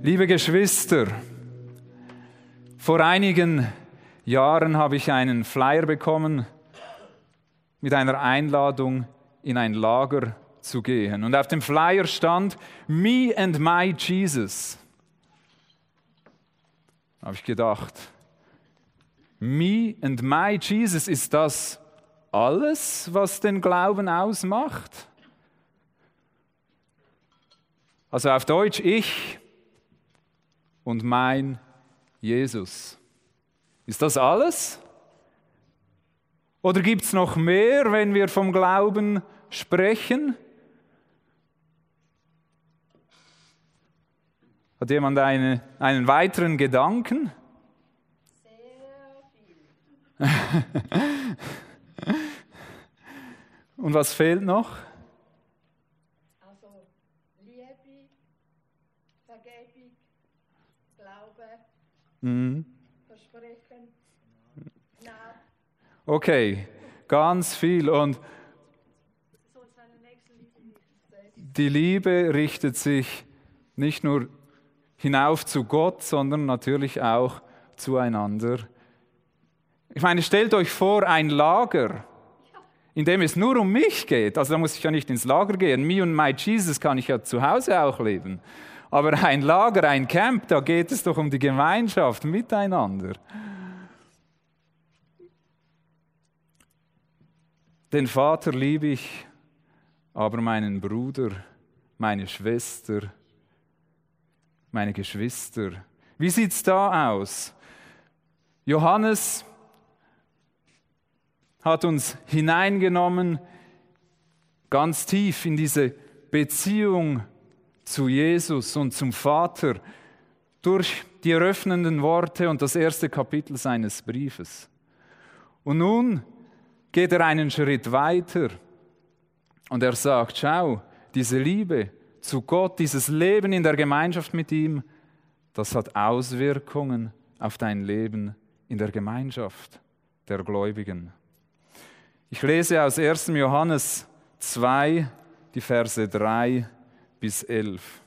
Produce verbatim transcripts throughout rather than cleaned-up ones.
Liebe Geschwister, vor einigen Jahren habe ich einen Flyer bekommen mit einer Einladung, in ein Lager zu gehen. Und auf dem Flyer stand Me and my Jesus. Da habe ich gedacht, Me and my Jesus, ist das alles, was den Glauben ausmacht? Also auf Deutsch, ich und mein Jesus. Ist das alles? Oder gibt es noch mehr, wenn wir vom Glauben sprechen? Hat jemand eine, einen weiteren Gedanken? Sehr viel. Und was fehlt noch? Also Liebe, Vergebung, Glaube, Mhm. Versprechen, Gnade. Okay, ganz viel. Und die Liebe richtet sich nicht nur hinauf zu Gott, sondern natürlich auch zueinander. Ich meine, stellt euch vor, ein Lager, in dem es nur um mich geht. Also da muss ich ja nicht ins Lager gehen. Me und my Jesus kann ich ja zu Hause auch leben. Aber ein Lager, ein Camp, da geht es doch um die Gemeinschaft miteinander. Den Vater liebe ich, aber meinen Bruder, meine Schwester, meine Geschwister. Wie sieht es da aus? Johannes hat uns hineingenommen, ganz tief in diese Beziehung zu Jesus und zum Vater, durch die eröffnenden Worte und das erste Kapitel seines Briefes. Und nun geht er einen Schritt weiter und er sagt, schau, diese Liebe zu Gott, dieses Leben in der Gemeinschaft mit ihm, das hat Auswirkungen auf dein Leben in der Gemeinschaft der Gläubigen. Ich lese aus ersten Johannes zwei, die Verse drei bis elf.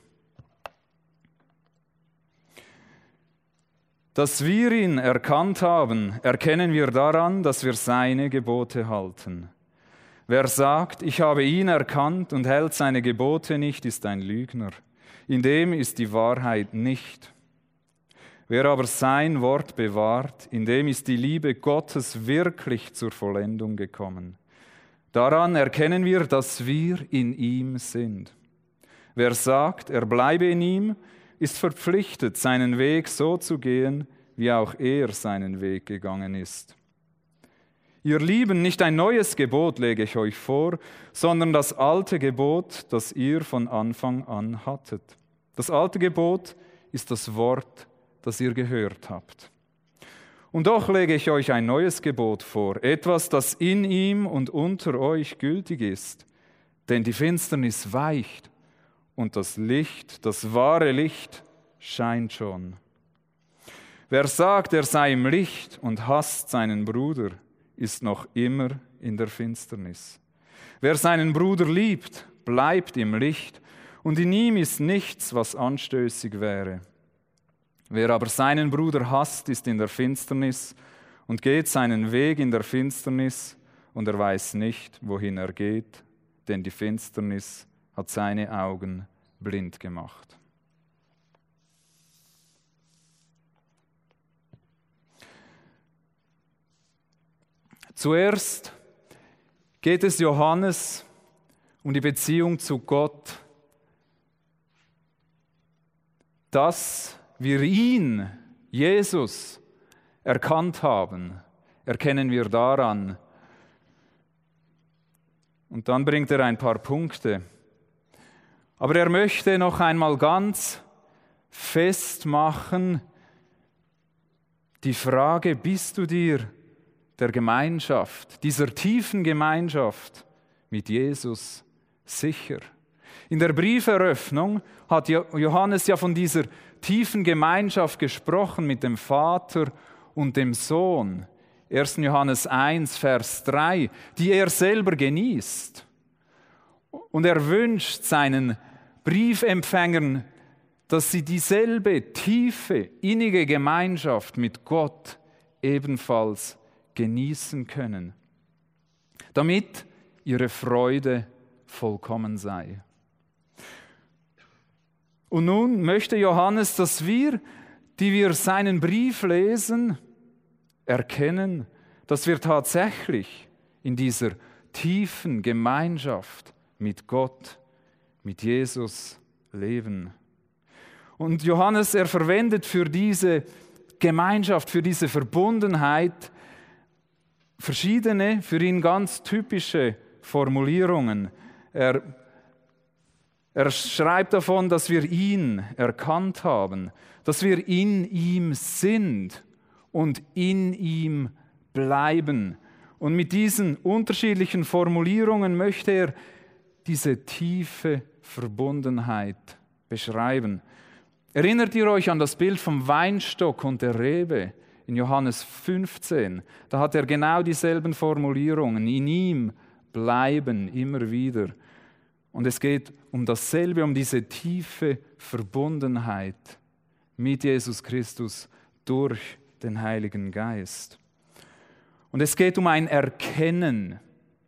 Dass wir ihn erkannt haben, erkennen wir daran, dass wir seine Gebote halten. Wer sagt, ich habe ihn erkannt und hält seine Gebote nicht, ist ein Lügner. In dem ist die Wahrheit nicht. Wer aber sein Wort bewahrt, in dem ist die Liebe Gottes wirklich zur Vollendung gekommen. Daran erkennen wir, dass wir in ihm sind. Wer sagt, er bleibe in ihm, ist verpflichtet, seinen Weg so zu gehen, wie auch er seinen Weg gegangen ist. Ihr Lieben, nicht ein neues Gebot lege ich euch vor, sondern das alte Gebot, das ihr von Anfang an hattet. Das alte Gebot ist das Wort, das ihr gehört habt. Und doch lege ich euch ein neues Gebot vor, etwas, das in ihm und unter euch gültig ist. Denn die Finsternis weicht und das Licht, das wahre Licht, scheint schon. Wer sagt, er sei im Licht und hasst seinen Bruder, ist noch immer in der Finsternis. Wer seinen Bruder liebt, bleibt im Licht, und in ihm ist nichts, was anstößig wäre. Wer aber seinen Bruder hasst, ist in der Finsternis und geht seinen Weg in der Finsternis, und er weiß nicht, wohin er geht, denn die Finsternis hat seine Augen blind gemacht. Zuerst geht es Johannes um die Beziehung zu Gott, dass wir ihn, Jesus, erkannt haben, erkennen wir daran. Und dann bringt er ein paar Punkte. Aber er möchte noch einmal ganz festmachen, die Frage, bist du dir der Gemeinschaft, dieser tiefen Gemeinschaft mit Jesus sicher? In der Brieferöffnung hat Johannes ja von dieser tiefen Gemeinschaft gesprochen mit dem Vater und dem Sohn. erster Johannes eins, Vers drei, die er selber genießt. Und er wünscht seinen Briefempfängern dass sie dieselbe tiefe, innige Gemeinschaft mit Gott ebenfalls genießen können, damit ihre Freude vollkommen sei. Und nun möchte Johannes, dass wir, die wir seinen Brief lesen, erkennen, dass wir tatsächlich in dieser tiefen Gemeinschaft mit Gott, mit Jesus leben. Und Johannes, er verwendet für diese Gemeinschaft, für diese Verbundenheit verschiedene, für ihn ganz typische Formulierungen. Er, er schreibt davon, dass wir ihn erkannt haben, dass wir in ihm sind und in ihm bleiben. Und mit diesen unterschiedlichen Formulierungen möchte er diese tiefe Verbundenheit beschreiben. Erinnert ihr euch an das Bild vom Weinstock und der Rebe in Johannes fünfzehn? Da hat er genau dieselben Formulierungen. In ihm bleiben immer wieder. Und es geht um dasselbe, um diese tiefe Verbundenheit mit Jesus Christus durch den Heiligen Geist. Und es geht um ein Erkennen.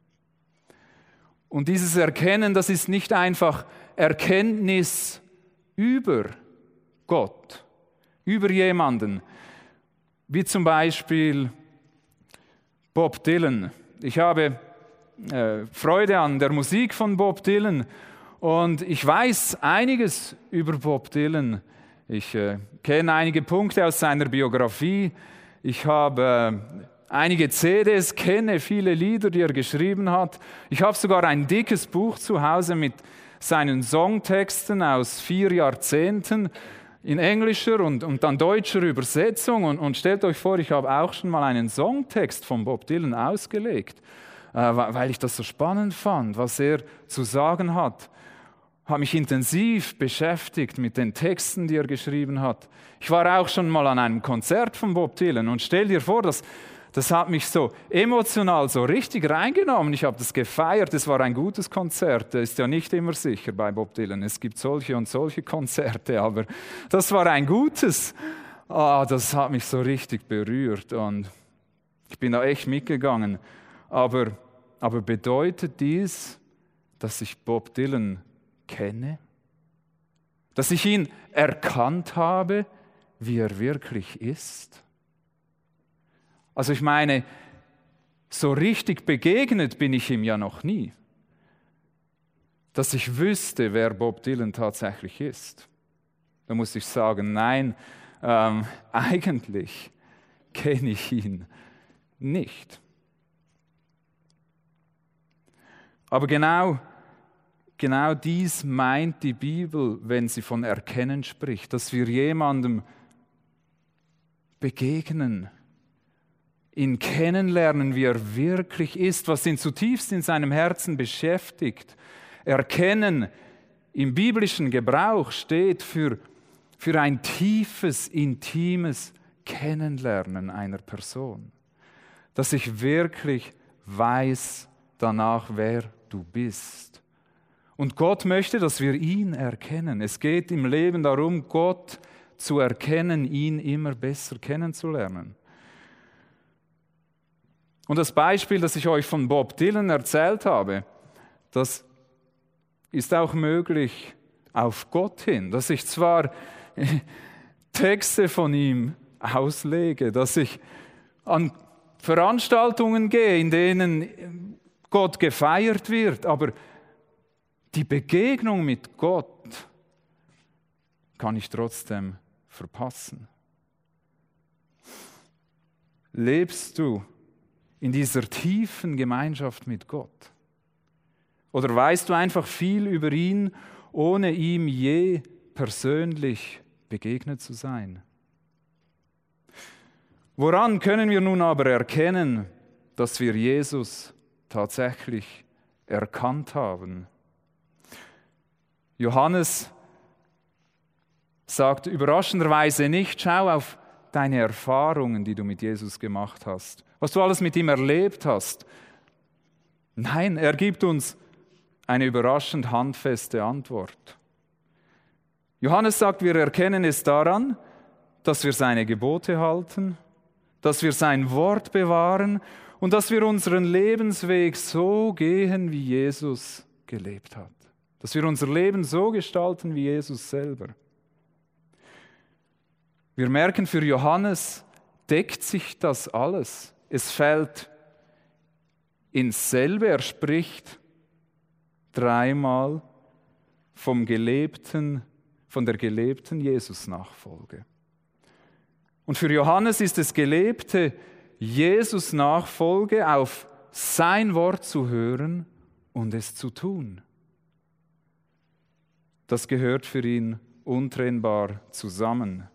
Und dieses Erkennen, das ist nicht einfach Erkenntnis über Gott, über jemanden, wie zum Beispiel Bob Dylan. Ich habe äh, Freude an der Musik von Bob Dylan und ich weiß einiges über Bob Dylan. Ich äh, kenne einige Punkte aus seiner Biografie. Ich habe äh, einige C Ds, kenne viele Lieder, die er geschrieben hat. Ich habe sogar ein dickes Buch zu Hause mit seinen Songtexten aus vier Jahrzehnten in englischer und, und dann deutscher Übersetzung. Und, und stellt euch vor, ich habe auch schon mal einen Songtext von Bob Dylan ausgelegt, äh, weil ich das so spannend fand, was er zu sagen hat. Habe mich intensiv beschäftigt mit den Texten, die er geschrieben hat. Ich war auch schon mal an einem Konzert von Bob Dylan und stell dir vor, dass Das hat mich so emotional so richtig reingenommen. Ich habe das gefeiert. Es war ein gutes Konzert. Das ist ja nicht immer sicher bei Bob Dylan. Es gibt solche und solche Konzerte, aber das war ein gutes. Ah, das hat mich so richtig berührt und ich bin da echt mitgegangen. Aber, aber bedeutet dies, dass ich Bob Dylan kenne? Dass ich ihn erkannt habe, wie er wirklich ist? Also ich meine, so richtig begegnet bin ich ihm ja noch nie, dass ich wüsste, wer Bob Dylan tatsächlich ist. Da muss ich sagen, nein, ähm, eigentlich kenne ich ihn nicht. Aber genau, genau dies meint die Bibel, wenn sie von Erkennen spricht, dass wir jemandem begegnen, ihn kennenlernen, wie er wirklich ist, was ihn zutiefst in seinem Herzen beschäftigt. Erkennen im biblischen Gebrauch steht für, für ein tiefes, intimes Kennenlernen einer Person. Dass ich wirklich weiß danach, wer du bist. Und Gott möchte, dass wir ihn erkennen. Es geht im Leben darum, Gott zu erkennen, ihn immer besser kennenzulernen. Und das Beispiel, das ich euch von Bob Dylan erzählt habe, das ist auch möglich auf Gott hin. Dass ich zwar Texte von ihm auslege, dass ich an Veranstaltungen gehe, in denen Gott gefeiert wird, aber die Begegnung mit Gott kann ich trotzdem verpassen. Lebst du in dieser tiefen Gemeinschaft mit Gott? Oder weißt du einfach viel über ihn, ohne ihm je persönlich begegnet zu sein? Woran können wir nun aber erkennen, dass wir Jesus tatsächlich erkannt haben? Johannes sagt überraschenderweise nicht, schau auf deine Erfahrungen, die du mit Jesus gemacht hast, was du alles mit ihm erlebt hast. Nein, er gibt uns eine überraschend handfeste Antwort. Johannes sagt, wir erkennen es daran, dass wir seine Gebote halten, dass wir sein Wort bewahren und dass wir unseren Lebensweg so gehen, wie Jesus gelebt hat. Dass wir unser Leben so gestalten, wie Jesus selber. Wir merken, für Johannes deckt sich das alles. Es fällt ins selbe, er spricht dreimal vom gelebten, von der gelebten Jesus-Nachfolge. Und für Johannes ist es gelebte Jesus-Nachfolge, auf sein Wort zu hören und es zu tun. Das gehört für ihn untrennbar zusammen.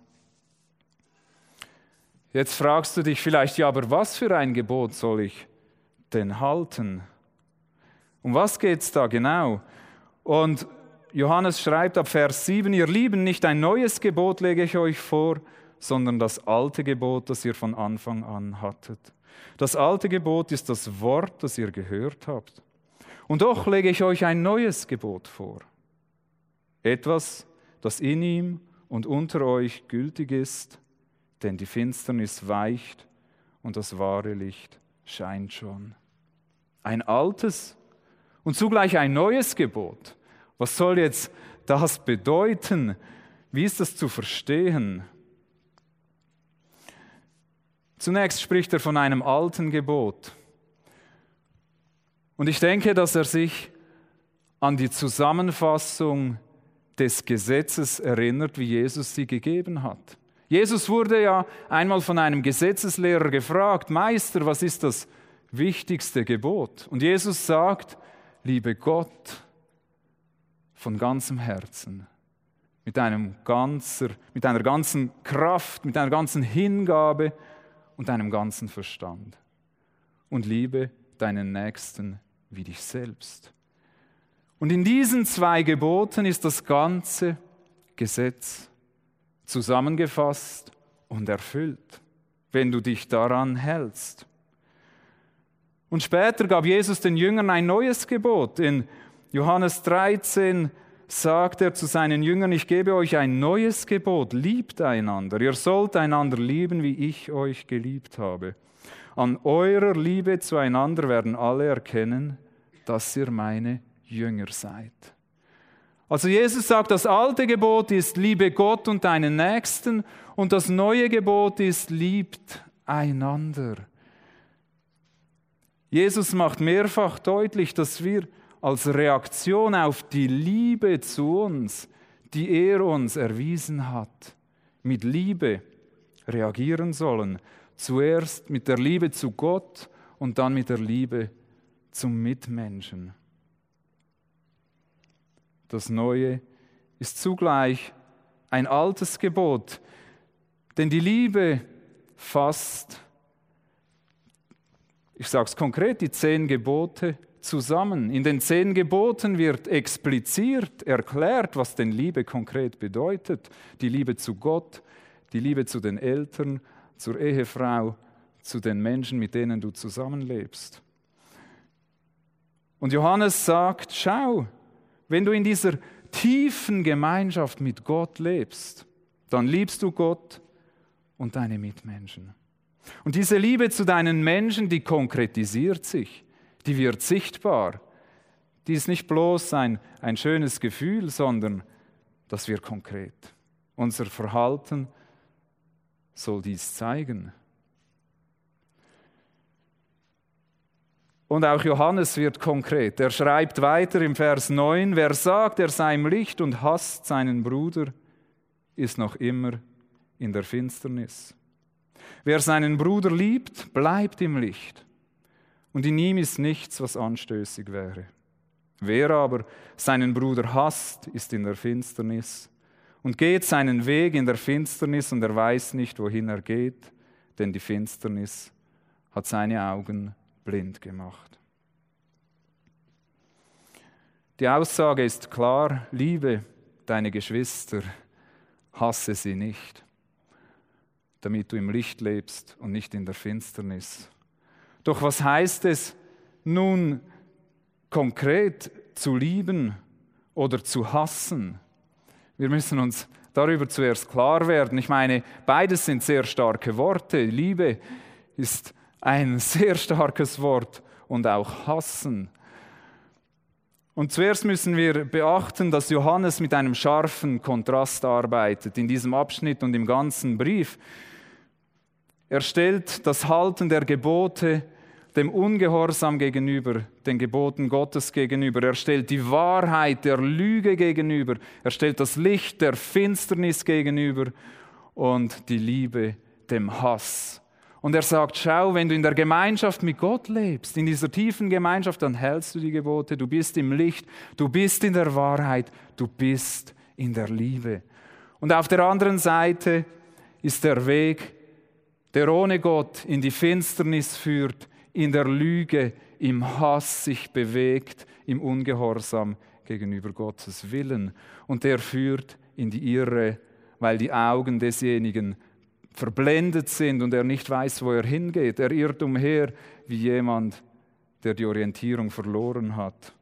Jetzt fragst du dich vielleicht, ja, aber was für ein Gebot soll ich denn halten? Um was geht es da genau? Und Johannes schreibt ab Vers sieben, ihr Lieben, nicht ein neues Gebot lege ich euch vor, sondern das alte Gebot, das ihr von Anfang an hattet. Das alte Gebot ist das Wort, das ihr gehört habt. Und doch lege ich euch ein neues Gebot vor. Etwas, das in ihm und unter euch gültig ist, denn die Finsternis weicht und das wahre Licht scheint schon. Ein altes und zugleich ein neues Gebot. Was soll jetzt das bedeuten? Wie ist das zu verstehen? Zunächst spricht er von einem alten Gebot. Und ich denke, dass er sich an die Zusammenfassung des Gesetzes erinnert, wie Jesus sie gegeben hat. Jesus wurde ja einmal von einem Gesetzeslehrer gefragt, Meister, was ist das wichtigste Gebot? Und Jesus sagt, liebe Gott von ganzem Herzen, mit, einem ganzer, mit einer ganzen Kraft, mit einer ganzen Hingabe und deinem ganzen Verstand. Und liebe deinen Nächsten wie dich selbst. Und in diesen zwei Geboten ist das ganze Gesetz zusammengefasst und erfüllt, wenn du dich daran hältst. Und später gab Jesus den Jüngern ein neues Gebot. In Johannes dreizehn sagt er zu seinen Jüngern, ich gebe euch ein neues Gebot, liebt einander. Ihr sollt einander lieben, wie ich euch geliebt habe. An eurer Liebe zueinander werden alle erkennen, dass ihr meine Jünger seid. Also Jesus sagt, das alte Gebot ist, liebe Gott und deinen Nächsten, und das neue Gebot ist, liebt einander. Jesus macht mehrfach deutlich, dass wir als Reaktion auf die Liebe zu uns, die er uns erwiesen hat, mit Liebe reagieren sollen. Zuerst mit der Liebe zu Gott und dann mit der Liebe zum Mitmenschen. Das Neue ist zugleich ein altes Gebot, denn die Liebe fasst, ich sage es konkret, die zehn Gebote zusammen. In den zehn Geboten wird explizit erklärt, was denn Liebe konkret bedeutet. Die Liebe zu Gott, die Liebe zu den Eltern, zur Ehefrau, zu den Menschen, mit denen du zusammenlebst. Und Johannes sagt, schau, wenn du in dieser tiefen Gemeinschaft mit Gott lebst, dann liebst du Gott und deine Mitmenschen. Und diese Liebe zu deinen Menschen, die konkretisiert sich, die wird sichtbar. Die ist nicht bloß ein, ein schönes Gefühl, sondern das wird konkret. Unser Verhalten soll dies zeigen. Und auch Johannes wird konkret. Er schreibt weiter im Vers neun, wer sagt, er sei im Licht und hasst seinen Bruder, ist noch immer in der Finsternis. Wer seinen Bruder liebt, bleibt im Licht. Und in ihm ist nichts, was anstößig wäre. Wer aber seinen Bruder hasst, ist in der Finsternis und geht seinen Weg in der Finsternis und er weiß nicht, wohin er geht, denn die Finsternis hat seine Augen blind gemacht. Die Aussage ist klar, liebe deine Geschwister, hasse sie nicht, damit du im Licht lebst und nicht in der Finsternis. Doch was heißt es nun konkret zu lieben oder zu hassen? Wir müssen uns darüber zuerst klar werden. Ich meine, beides sind sehr starke Worte. Liebe ist ein sehr starkes Wort und auch hassen. Und zuerst müssen wir beachten, dass Johannes mit einem scharfen Kontrast arbeitet in diesem Abschnitt und im ganzen Brief. Er stellt das Halten der Gebote dem Ungehorsam gegenüber, den Geboten Gottes gegenüber. Er stellt die Wahrheit der Lüge gegenüber. Er stellt das Licht der Finsternis gegenüber und die Liebe dem Hass. Und er sagt, schau, wenn du in der Gemeinschaft mit Gott lebst, in dieser tiefen Gemeinschaft, dann hältst du die Gebote, du bist im Licht, du bist in der Wahrheit, du bist in der Liebe. Und auf der anderen Seite ist der Weg, der ohne Gott in die Finsternis führt, in der Lüge, im Hass sich bewegt, im Ungehorsam gegenüber Gottes Willen. Und der führt in die Irre, weil die Augen desjenigen verblendet sind und er nicht weiß, wo er hingeht. Er irrt umher wie jemand, der die Orientierung verloren hat.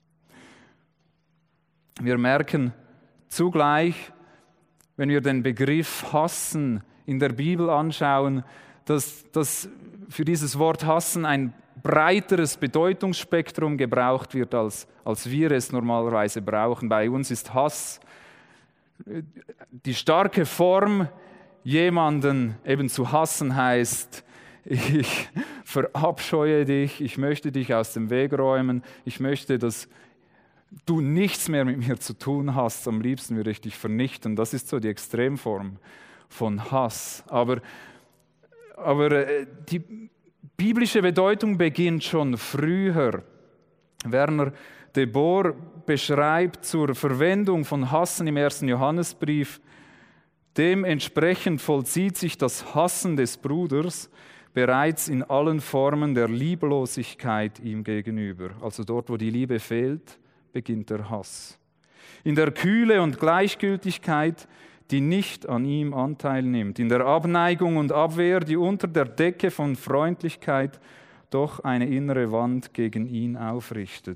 Wir merken zugleich, wenn wir den Begriff Hassen in der Bibel anschauen, dass, dass für dieses Wort Hassen ein breiteres Bedeutungsspektrum gebraucht wird, als, als wir es normalerweise brauchen. Bei uns ist Hass die starke Form, jemanden eben zu hassen heißt, ich verabscheue dich, ich möchte dich aus dem Weg räumen, ich möchte, dass du nichts mehr mit mir zu tun hast, am liebsten würde ich dich vernichten. Das ist so die Extremform von Hass. Aber, aber die biblische Bedeutung beginnt schon früher. Werner de Boer beschreibt zur Verwendung von Hassen im ersten Johannesbrief: Dementsprechend vollzieht sich das Hassen des Bruders bereits in allen Formen der Lieblosigkeit ihm gegenüber. Also dort, wo die Liebe fehlt, beginnt der Hass. In der Kühle und Gleichgültigkeit, die nicht an ihm Anteil nimmt. In der Abneigung und Abwehr, die unter der Decke von Freundlichkeit doch eine innere Wand gegen ihn aufrichtet.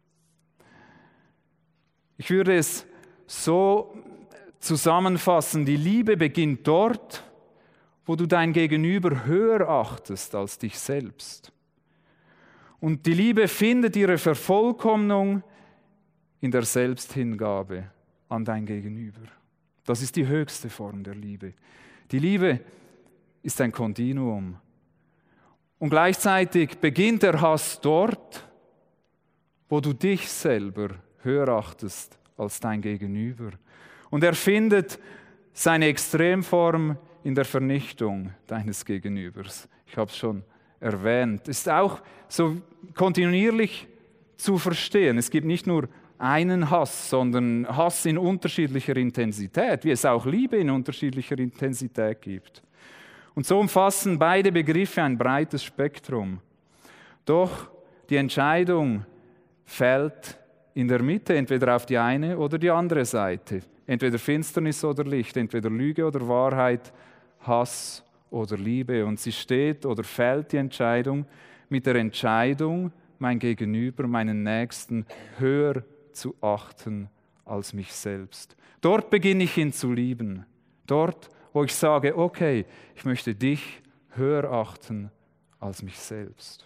Ich würde es so zusammenfassen: Die Liebe beginnt dort, wo du dein Gegenüber höher achtest als dich selbst. Und die Liebe findet ihre Vervollkommnung in der Selbsthingabe an dein Gegenüber. Das ist die höchste Form der Liebe. Die Liebe ist ein Kontinuum. Und gleichzeitig beginnt der Hass dort, wo du dich selber höher achtest als dein Gegenüber. Und er findet seine Extremform in der Vernichtung deines Gegenübers. Ich habe es schon erwähnt. Es ist auch so kontinuierlich zu verstehen. Es gibt nicht nur einen Hass, sondern Hass in unterschiedlicher Intensität, wie es auch Liebe in unterschiedlicher Intensität gibt. Und so umfassen beide Begriffe ein breites Spektrum. Doch die Entscheidung fällt in der Mitte, entweder auf die eine oder die andere Seite. Entweder Finsternis oder Licht, entweder Lüge oder Wahrheit, Hass oder Liebe. Und sie steht oder fällt die Entscheidung mit der Entscheidung, mein Gegenüber, meinen Nächsten höher zu achten als mich selbst. Dort beginne ich ihn zu lieben. Dort, wo ich sage, okay, ich möchte dich höher achten als mich selbst.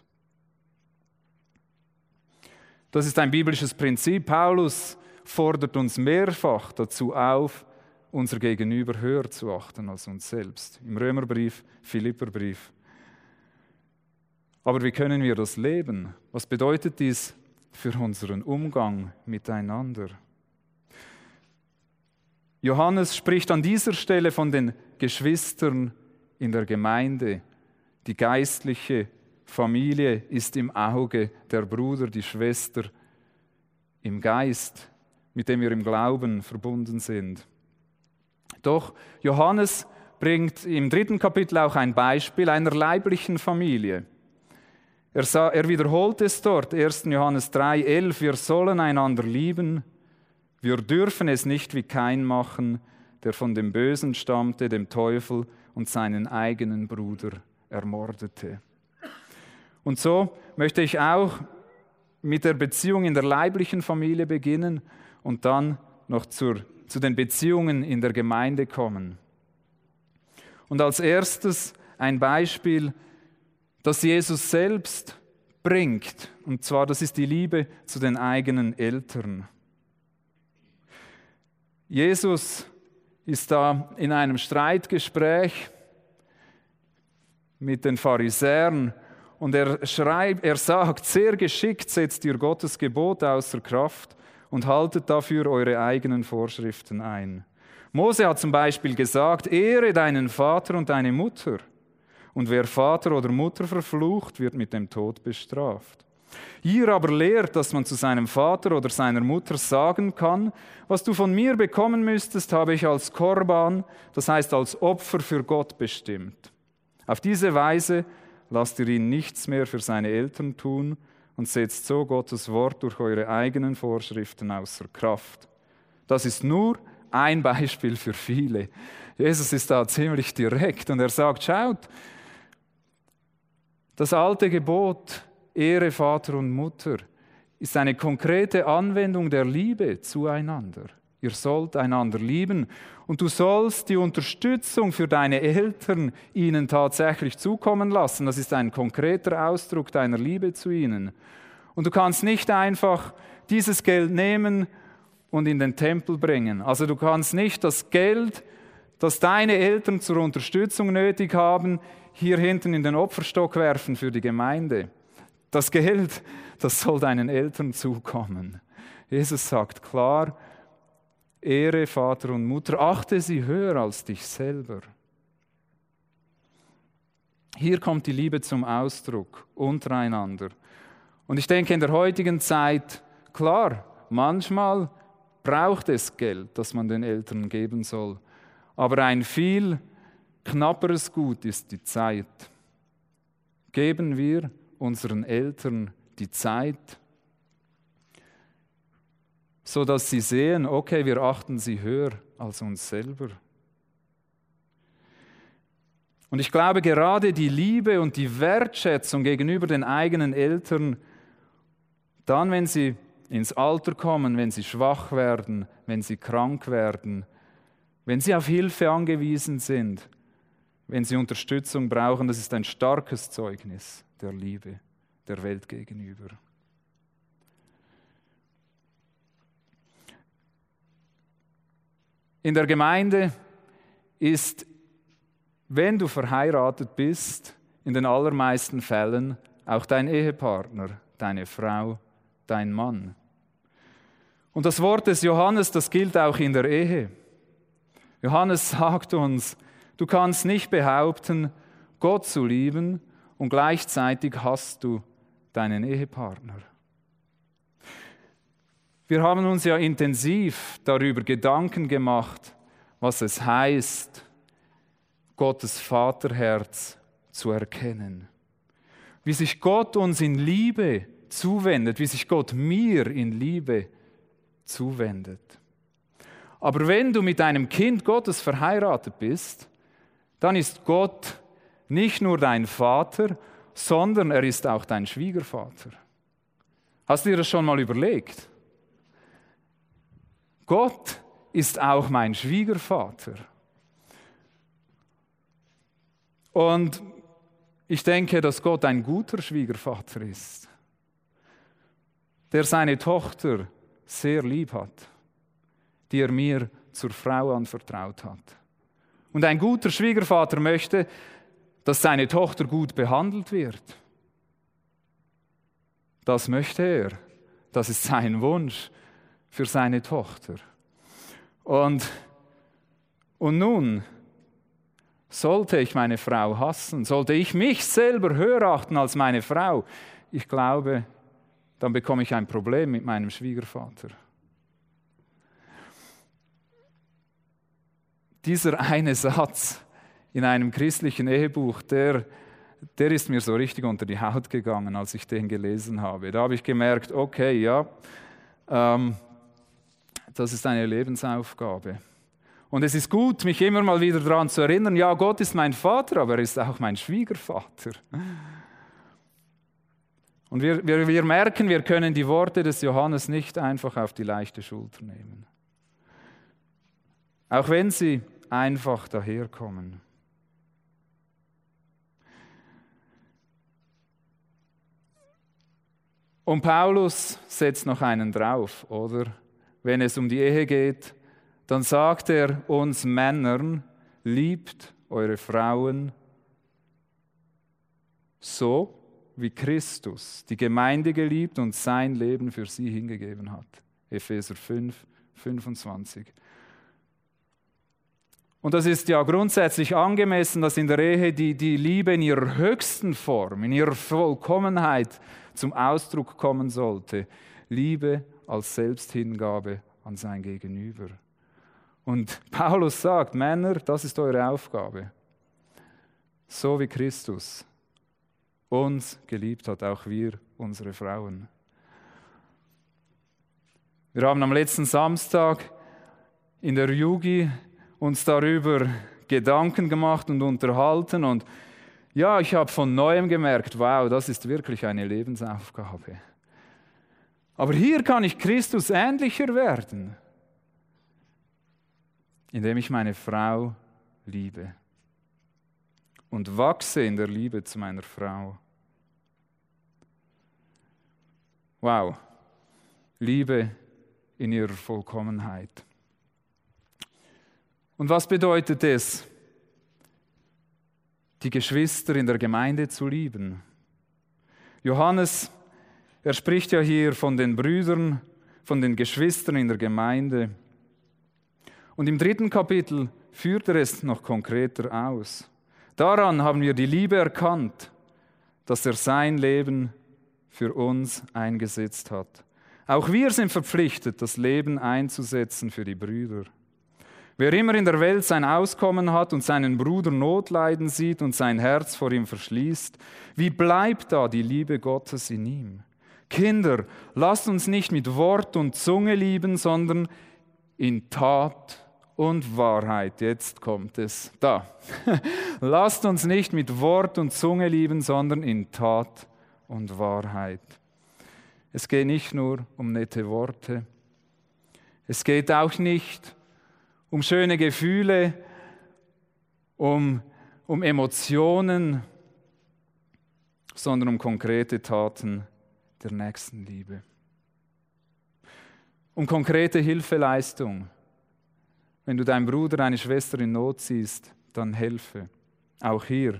Das ist ein biblisches Prinzip. Paulus fordert uns mehrfach dazu auf, unser Gegenüber höher zu achten als uns selbst. Im Römerbrief, Philipperbrief. Aber wie können wir das leben? Was bedeutet dies für unseren Umgang miteinander? Johannes spricht an dieser Stelle von den Geschwistern in der Gemeinde. Die geistliche Familie ist im Auge der Bruder, die Schwester im Geist, mit dem wir im Glauben verbunden sind. Doch Johannes bringt im dritten Kapitel auch ein Beispiel einer leiblichen Familie. Er, sah, er wiederholt es dort, ersten Johannes drei, elf, wir sollen einander lieben, wir dürfen es nicht wie Kain machen, der von dem Bösen stammte, dem Teufel, und seinen eigenen Bruder ermordete. Und so möchte ich auch mit der Beziehung in der leiblichen Familie beginnen und dann noch zur zu den Beziehungen in der Gemeinde kommen. Und als erstes ein Beispiel, das Jesus selbst bringt. Und zwar, das ist die Liebe zu den eigenen Eltern. Jesus ist da in einem Streitgespräch mit den Pharisäern und er schreibt, er sagt, sehr geschickt setzt ihr Gottes Gebot außer Kraft und haltet dafür eure eigenen Vorschriften ein. Mose hat zum Beispiel gesagt, ehre deinen Vater und deine Mutter. Und wer Vater oder Mutter verflucht, wird mit dem Tod bestraft. Ihr aber lehrt, dass man zu seinem Vater oder seiner Mutter sagen kann, was du von mir bekommen müsstest, habe ich als Korban, das heißt als Opfer für Gott bestimmt. Auf diese Weise lasst ihr ihn nichts mehr für seine Eltern tun und setzt so Gottes Wort durch eure eigenen Vorschriften außer Kraft. Das ist nur ein Beispiel für viele. Jesus ist da ziemlich direkt und er sagt, schaut, das alte Gebot, Ehre Vater und Mutter, ist eine konkrete Anwendung der Liebe zueinander. Ihr sollt einander lieben und du sollst die Unterstützung für deine Eltern ihnen tatsächlich zukommen lassen. Das ist ein konkreter Ausdruck deiner Liebe zu ihnen. Und du kannst nicht einfach dieses Geld nehmen und in den Tempel bringen. Also du kannst nicht das Geld, das deine Eltern zur Unterstützung nötig haben, hier hinten in den Opferstock werfen für die Gemeinde. Das Geld, das soll deinen Eltern zukommen. Jesus sagt klar, Ehre Vater und Mutter, achte sie höher als dich selber. Hier kommt die Liebe zum Ausdruck, untereinander. Und ich denke in der heutigen Zeit, klar, manchmal braucht es Geld, das man den Eltern geben soll. Aber ein viel knapperes Gut ist die Zeit. Geben wir unseren Eltern die Zeit, sodass sie sehen, okay, wir achten sie höher als uns selber. Und ich glaube, gerade die Liebe und die Wertschätzung gegenüber den eigenen Eltern, dann, wenn sie ins Alter kommen, wenn sie schwach werden, wenn sie krank werden, wenn sie auf Hilfe angewiesen sind, wenn sie Unterstützung brauchen, das ist ein starkes Zeugnis der Liebe der Welt gegenüber. In der Gemeinde ist, wenn du verheiratet bist, in den allermeisten Fällen auch dein Ehepartner, deine Frau, dein Mann. Und das Wort des Johannes, das gilt auch in der Ehe. Johannes sagt uns, du kannst nicht behaupten, Gott zu lieben und gleichzeitig hast du deinen Ehepartner. Wir haben uns ja intensiv darüber Gedanken gemacht, was es heißt, Gottes Vaterherz zu erkennen. Wie sich Gott uns in Liebe zuwendet, wie sich Gott mir in Liebe zuwendet. Aber wenn du mit einem Kind Gottes verheiratet bist, dann ist Gott nicht nur dein Vater, sondern er ist auch dein Schwiegervater. Hast du dir das schon mal überlegt? Gott ist auch mein Schwiegervater. Und ich denke, dass Gott ein guter Schwiegervater ist, der seine Tochter sehr lieb hat, die er mir zur Frau anvertraut hat. Und ein guter Schwiegervater möchte, dass seine Tochter gut behandelt wird. Das möchte er. Das ist sein Wunsch für seine Tochter. Und, und nun, sollte ich meine Frau hassen, sollte ich mich selber höher achten als meine Frau, ich glaube, dann bekomme ich ein Problem mit meinem Schwiegervater. Dieser eine Satz in einem christlichen Ehebuch, der, der ist mir so richtig unter die Haut gegangen, als ich den gelesen habe. Da habe ich gemerkt, okay, ja, ähm, das ist eine Lebensaufgabe. Und es ist gut, mich immer mal wieder daran zu erinnern, ja, Gott ist mein Vater, aber er ist auch mein Schwiegervater. Und wir, wir, wir merken, wir können die Worte des Johannes nicht einfach auf die leichte Schulter nehmen. auch wenn sie einfach daherkommen. Und Paulus setzt noch einen drauf, oder? Wenn es um die Ehe geht, dann sagt er uns Männern, liebt eure Frauen so, wie Christus die Gemeinde geliebt und sein Leben für sie hingegeben hat. Epheser fünf, fünfundzwanzig. Und das ist ja grundsätzlich angemessen, dass in der Ehe die, die Liebe in ihrer höchsten Form, in ihrer Vollkommenheit zum Ausdruck kommen sollte. Liebe als Selbsthingabe an sein Gegenüber. Und Paulus sagt, Männer, das ist eure Aufgabe. So wie Christus uns geliebt hat, auch wir, unsere Frauen. Wir haben am letzten Samstag in der Jugi uns darüber Gedanken gemacht und unterhalten. Und ja, ich habe von Neuem gemerkt, wow, das ist wirklich eine Lebensaufgabe. Aber hier kann ich Christus ähnlicher werden, indem ich meine Frau liebe und wachse in der Liebe zu meiner Frau. Wow, Liebe in ihrer Vollkommenheit. Und was bedeutet es, die Geschwister in der Gemeinde zu lieben? Johannes, er spricht ja hier von den Brüdern, von den Geschwistern in der Gemeinde. Und im dritten Kapitel führt er es noch konkreter aus. Daran haben wir die Liebe erkannt, dass er sein Leben für uns eingesetzt hat. Auch wir sind verpflichtet, das Leben einzusetzen für die Brüder. Wer immer in der Welt sein Auskommen hat und seinen Bruder Not leiden sieht und sein Herz vor ihm verschließt, wie bleibt da die Liebe Gottes in ihm? Kinder, lasst uns nicht mit Wort und Zunge lieben, sondern in Tat und Wahrheit. Jetzt kommt es da. Lasst uns nicht mit Wort und Zunge lieben, sondern in Tat und Wahrheit. Es geht nicht nur um nette Worte. Es geht auch nicht um schöne Gefühle, um, um Emotionen, sondern um konkrete Taten der Nächstenliebe. Um konkrete Hilfeleistung. Wenn du deinen Bruder, deine Schwester in Not siehst, dann helfe. Auch hier.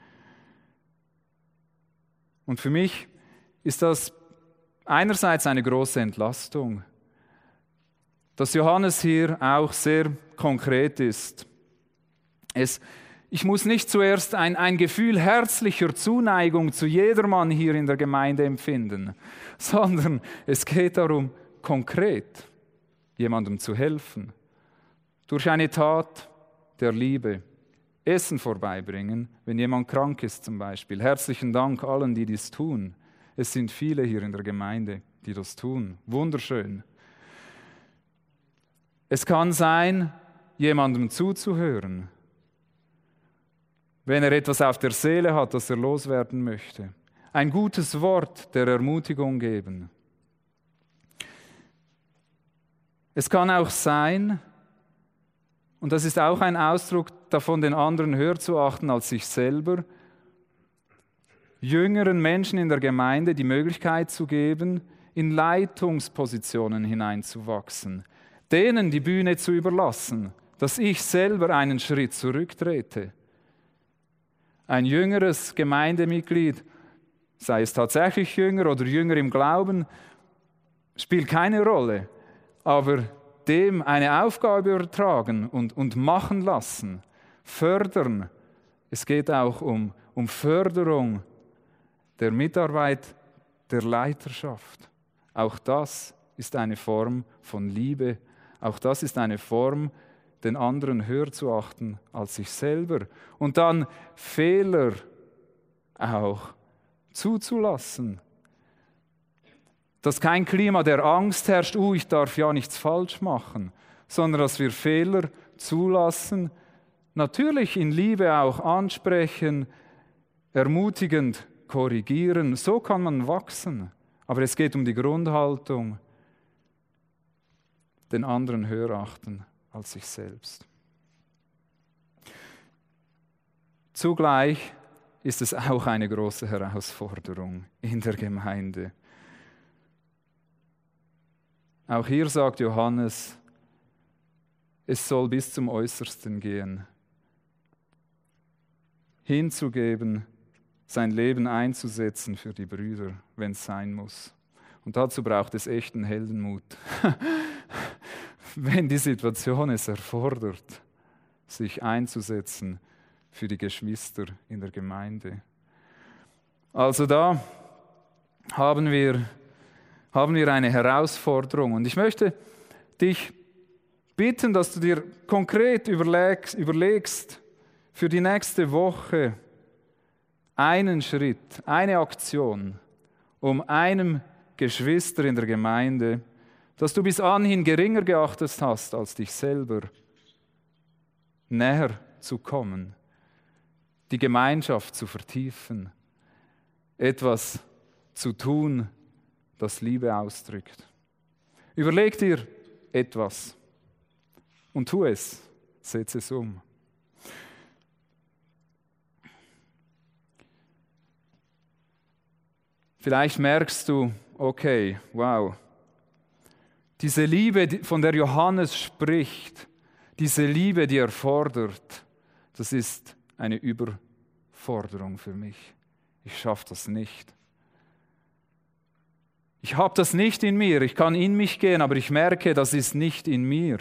Und für mich ist das einerseits eine große Entlastung, dass Johannes hier auch sehr konkret ist. Es, ich muss nicht zuerst ein, ein Gefühl herzlicher Zuneigung zu jedermann hier in der Gemeinde empfinden, sondern es geht darum, konkret jemandem zu helfen. Durch eine Tat der Liebe. Essen vorbeibringen, wenn jemand krank ist zum Beispiel. Herzlichen Dank allen, die dies tun. Es sind viele hier in der Gemeinde, die das tun. Wunderschön. Es kann sein, jemandem zuzuhören, wenn er etwas auf der Seele hat, das er loswerden möchte. Ein gutes Wort der Ermutigung geben. Es kann auch sein, und das ist auch ein Ausdruck davon, den anderen höher zu achten als sich selber, jüngeren Menschen in der Gemeinde die Möglichkeit zu geben, in Leitungspositionen hineinzuwachsen, denen die Bühne zu überlassen, dass ich selber einen Schritt zurücktrete. Ein jüngeres Gemeindemitglied, sei es tatsächlich jünger oder jünger im Glauben, spielt keine Rolle, aber dem eine Aufgabe übertragen und, und machen lassen, fördern. Es geht auch um, um Förderung der Mitarbeit der Leiterschaft. Auch das ist eine Form von Liebe. Auch das ist eine Form, den anderen höher zu achten als sich selber. Und dann Fehler auch zuzulassen. Dass kein Klima der Angst herrscht, uh, ich darf ja nichts falsch machen, sondern dass wir Fehler zulassen, natürlich in Liebe auch ansprechen, ermutigend korrigieren. So kann man wachsen. Aber es geht um die Grundhaltung, den anderen höher achten als sich selbst. Zugleich ist es auch eine große Herausforderung in der Gemeinde. Auch hier sagt Johannes, es soll bis zum Äußersten gehen. Hinzugeben, sein Leben einzusetzen für die Brüder, wenn es sein muss. Und dazu braucht es echten Heldenmut. Wenn die Situation es erfordert, sich einzusetzen für die Geschwister in der Gemeinde. Also da haben wir, haben wir eine Herausforderung. Und ich möchte dich bitten, dass du dir konkret überlegst, überlegst für die nächste Woche einen Schritt, eine Aktion, um einem Geschwister in der Gemeinde, das du bis anhin geringer geachtet hast als dich selber, näher zu kommen, die Gemeinschaft zu vertiefen, etwas zu tun, das Liebe ausdrückt. Überleg dir etwas und tu es, setze es um. Vielleicht merkst du, okay, wow, diese Liebe, von der Johannes spricht, diese Liebe, die er fordert, das ist eine Überforderung für mich. Ich schaffe das nicht. Ich habe das nicht in mir. Ich kann in mich gehen, aber ich merke, das ist nicht in mir.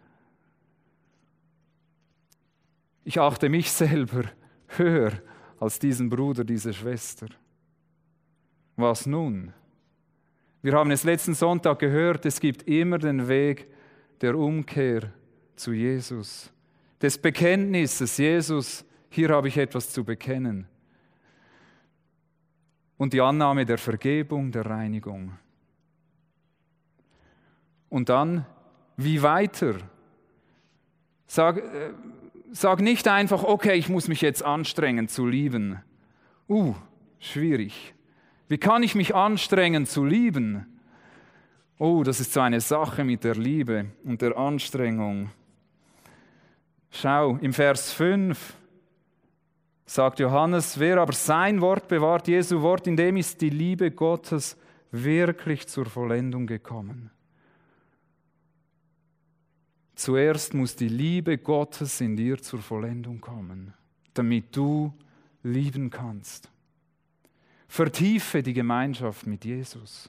Ich achte mich selber höher als diesen Bruder, diese Schwester. Was nun? Wir haben es letzten Sonntag gehört, es gibt immer den Weg der Umkehr zu Jesus, des Bekenntnisses, Jesus, hier habe ich etwas zu bekennen. Und die Annahme der Vergebung, der Reinigung. Und dann, wie weiter? Sag, äh, sag nicht einfach, okay, ich muss mich jetzt anstrengen zu lieben. Uh, schwierig. Wie kann ich mich anstrengen zu lieben? Oh, das ist so eine Sache mit der Liebe und der Anstrengung. Schau, im Vers fünf sagt Johannes, wer aber sein Wort bewahrt, Jesu Wort, in dem ist die Liebe Gottes wirklich zur Vollendung gekommen. Zuerst muss die Liebe Gottes in dir zur Vollendung kommen, damit du lieben kannst. Vertiefe die Gemeinschaft mit Jesus,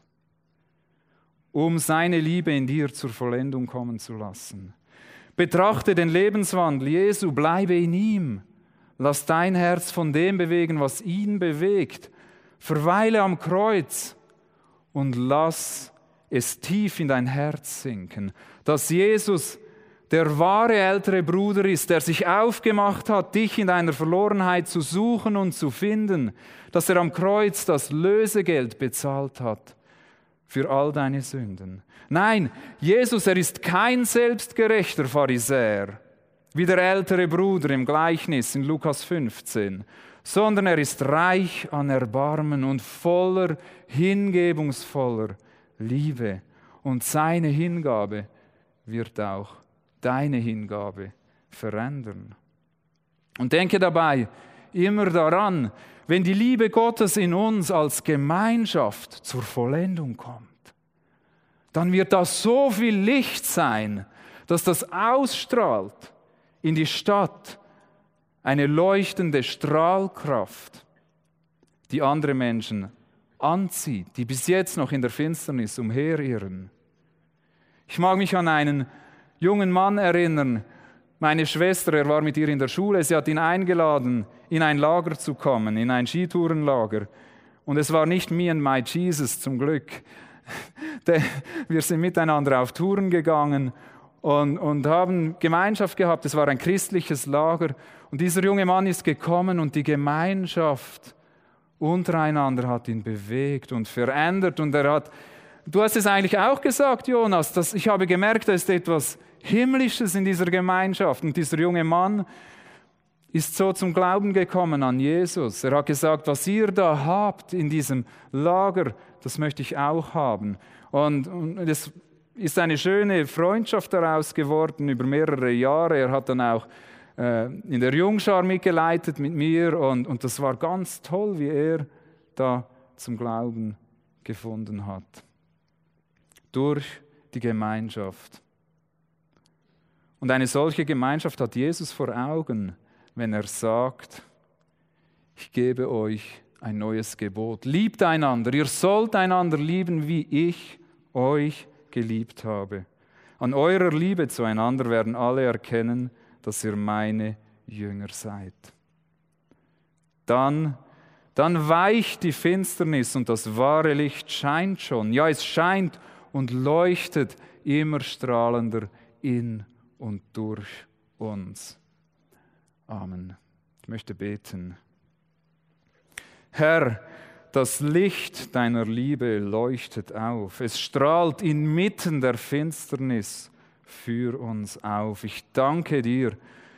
um seine Liebe in dir zur Vollendung kommen zu lassen. Betrachte den Lebenswandel Jesu, bleibe in ihm. Lass dein Herz von dem bewegen, was ihn bewegt. Verweile am Kreuz und lass es tief in dein Herz sinken, dass Jesus der wahre ältere Bruder ist, der sich aufgemacht hat, dich in deiner Verlorenheit zu suchen und zu finden, dass er am Kreuz das Lösegeld bezahlt hat für all deine Sünden. Nein, Jesus, er ist kein selbstgerechter Pharisäer, wie der ältere Bruder im Gleichnis in Lukas fünfzehn, sondern er ist reich an Erbarmen und voller hingebungsvoller Liebe. Und seine Hingabe wird auch deine Hingabe verändern. Und denke dabei immer daran, wenn die Liebe Gottes in uns als Gemeinschaft zur Vollendung kommt, dann wird das so viel Licht sein, dass das ausstrahlt in die Stadt, eine leuchtende Strahlkraft, die andere Menschen anzieht, die bis jetzt noch in der Finsternis umherirren. Ich mag mich an einen jungen Mann erinnern, meine Schwester, er war mit ihr in der Schule, sie hat ihn eingeladen, in ein Lager zu kommen, in ein Skitourenlager. Und es war nicht me and my Jesus, zum Glück. Wir sind miteinander auf Touren gegangen und, und haben Gemeinschaft gehabt. Es war ein christliches Lager. Und dieser junge Mann ist gekommen und die Gemeinschaft untereinander hat ihn bewegt und verändert. Und er hat, du hast es eigentlich auch gesagt, Jonas, dass ich habe gemerkt, da ist etwas Himmlisches in dieser Gemeinschaft. Und dieser junge Mann ist so zum Glauben gekommen an Jesus. Er hat gesagt, was ihr da habt in diesem Lager, das möchte ich auch haben. Und, und es ist eine schöne Freundschaft daraus geworden über mehrere Jahre. Er hat dann auch äh, in der Jungschar mitgeleitet mit mir und, und das war ganz toll, wie er da zum Glauben gefunden hat. Durch die Gemeinschaft. Und eine solche Gemeinschaft hat Jesus vor Augen, wenn er sagt, ich gebe euch ein neues Gebot. Liebt einander, ihr sollt einander lieben, wie ich euch geliebt habe. An eurer Liebe zueinander werden alle erkennen, dass ihr meine Jünger seid. Dann, dann weicht die Finsternis und das wahre Licht scheint schon. Ja, es scheint und leuchtet immer strahlender in und durch uns. Amen. Ich möchte beten. Herr, das Licht deiner Liebe leuchtet auf. Es strahlt inmitten der Finsternis für uns auf. Ich danke dir,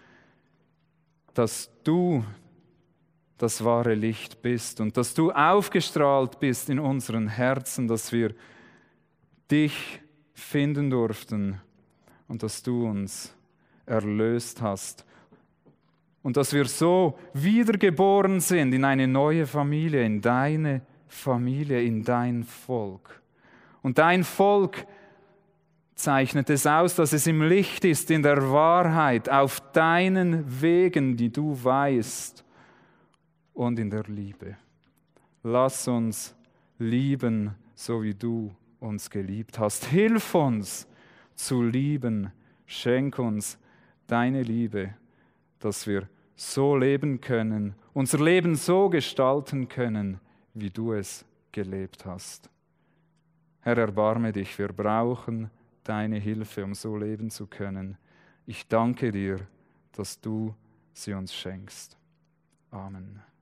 dass du das wahre Licht bist und dass du aufgestrahlt bist in unseren Herzen, dass wir dich finden durften und dass du uns erlöst hast. Und dass wir so wiedergeboren sind in eine neue Familie, in deine Familie, in dein Volk. Und dein Volk zeichnet es aus, dass es im Licht ist, in der Wahrheit, auf deinen Wegen, die du weißt, und in der Liebe. Lass uns lieben, so wie du uns geliebt hast. Hilf uns zu lieben. Schenk uns deine Liebe, dass wir so leben können, unser Leben so gestalten können, wie du es gelebt hast. Herr, erbarme dich, wir brauchen deine Hilfe, um so leben zu können. Ich danke dir, dass du sie uns schenkst. Amen.